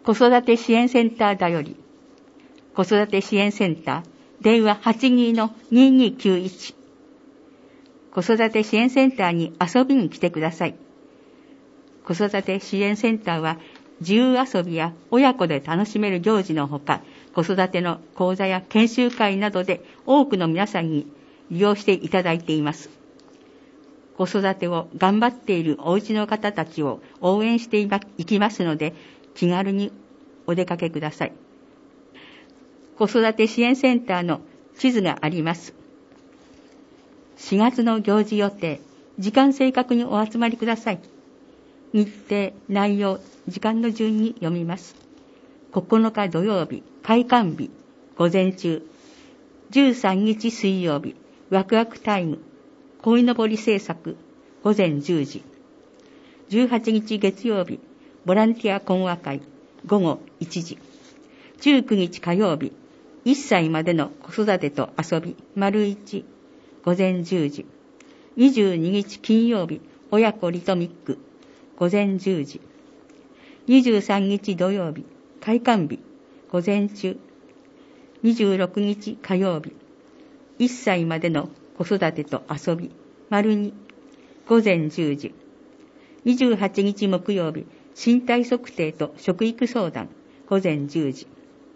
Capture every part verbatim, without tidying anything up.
子育て支援センターだより、子育て支援センター、電話 はちにーのにーにーきゅういち。子育て支援センターに遊びに来てください。子育て支援センターは、自由遊びや親子で楽しめる行事のほか、子育ての講座や研修会などで多くの皆さんに利用していただいています。子育てを頑張っているお家の方たちを応援していきますので、気軽にお出かけください。子育て支援センターの地図があります。しがつの行事予定、時間正確にお集まりください。日程、内容、時間の順に読みます。ここのか土曜日、開館日、午前中。じゅうさんにち水曜日、ワクワクタイム、鯉のぼり制作、午前じゅうじ。じゅうはちにち月曜日、ボランティア懇話会、午後いちじ。じゅうくにち火曜日、いっさいまでの子育てと遊び、丸一、午前じゅうじ。にじゅうににち金曜日、親子リトミック、午前じゅうじ。にじゅうさんにち土曜日、開館日、午前中。にじゅうろくにち火曜日、いっさいまでの子育てと遊び、丸に、午前じゅうじ。にじゅうはちにち木曜日、身体測定と食育相談、午前じゅうじ。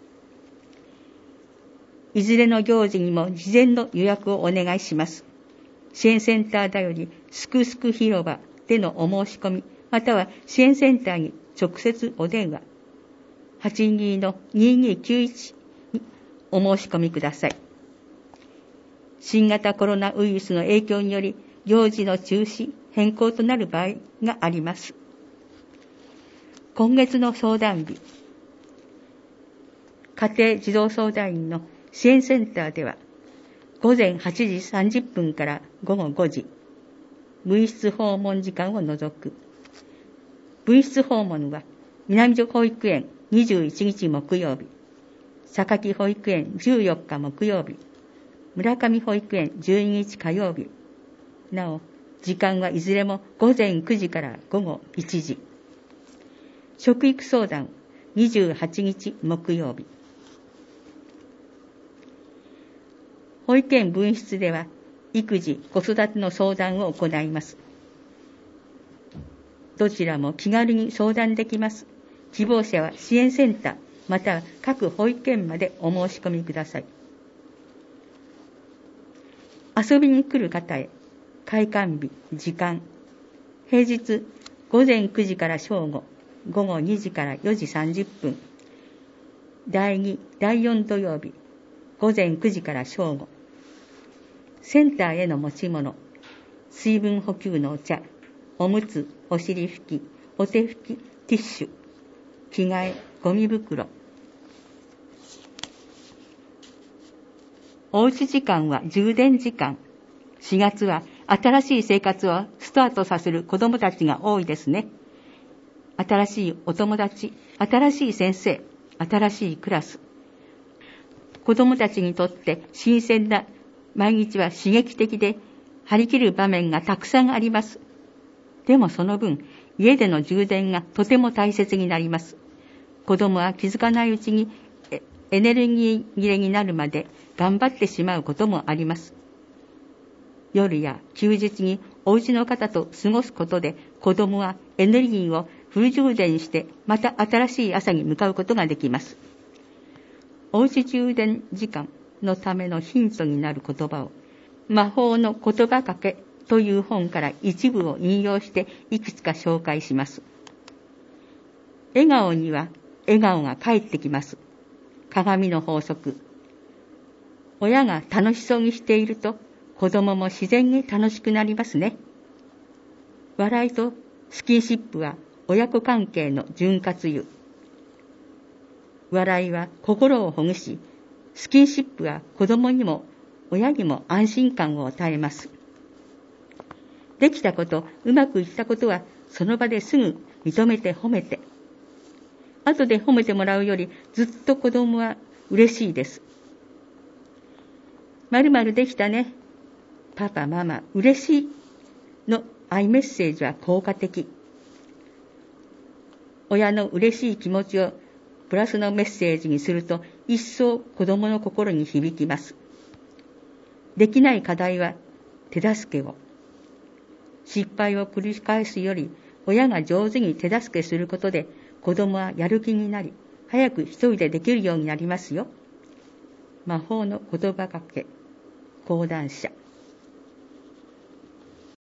いずれの行事にも事前の予約をお願いします。支援センターだよりすくすく広場でのお申し込み、または支援センターに直接お電話、はちにーのにーにーきゅういちにお申し込みください。新型コロナウイルスの影響により行事の中止、変更となる場合があります。今月の相談日、家庭児童相談員の支援センターでは、午前はちじさんじゅっぷんから午後ごじ、分室訪問時間を除く。分室訪問は、南女保育園にじゅういちにち木曜日、榊保育園じゅうよっか木曜日、村上保育園じゅうににち火曜日。なお、時間はいずれも午前くじから午後いちじ。食育相談にじゅうはちにち木曜日。保育園分室では、育児・子育ての相談を行います。どちらも気軽に相談できます。希望者は支援センター、または各保育園までお申し込みください。遊びに来る方へ、開館日、時間。平日、午前くじから正午、午後にじからよじさんじゅっぷん。だいに、だいよん土曜日、午前くじから正午。センターへの持ち物、水分補給のお茶、おむつ、お尻拭き、お手拭き、ティッシュ、着替え、ゴミ袋。おうち時間は充電時間。しがつは新しい生活をスタートさせる子どもたちが多いですね。新しいお友達、新しい先生、新しいクラス。子どもたちにとって新鮮な毎日は刺激的で張り切る場面がたくさんあります。でもその分、家での充電がとても大切になります。子どもは気づかないうちにエネルギー切れになるまで頑張ってしまうこともあります。夜や休日にお家の方と過ごすことで子どもはエネルギーをフル充電してまた新しい朝に向かうことができます。おうち充電時間のためのヒントになる言葉を魔法の言葉かけという本から一部を引用していくつか紹介します。笑顔には笑顔が返ってきます。鏡の法則。親が楽しそうにしていると子供も自然に楽しくなりますね。笑いとスキンシップは親子関係の潤滑油。笑いは心をほぐし、スキンシップは子供にも親にも安心感を与えます。できたこと、うまくいったことはその場ですぐ認めて褒めて。後で褒めてもらうよりずっと子供は嬉しいです。〇〇できたね。パパ、ママ、嬉しいのアイメッセージは効果的。親の嬉しい気持ちをプラスのメッセージにすると一層子供の心に響きます。できない課題は手助けを。失敗を繰り返すより親が上手に手助けすることで子供はやる気になり、早く一人でできるようになりますよ。魔法の言葉かけ、講談社。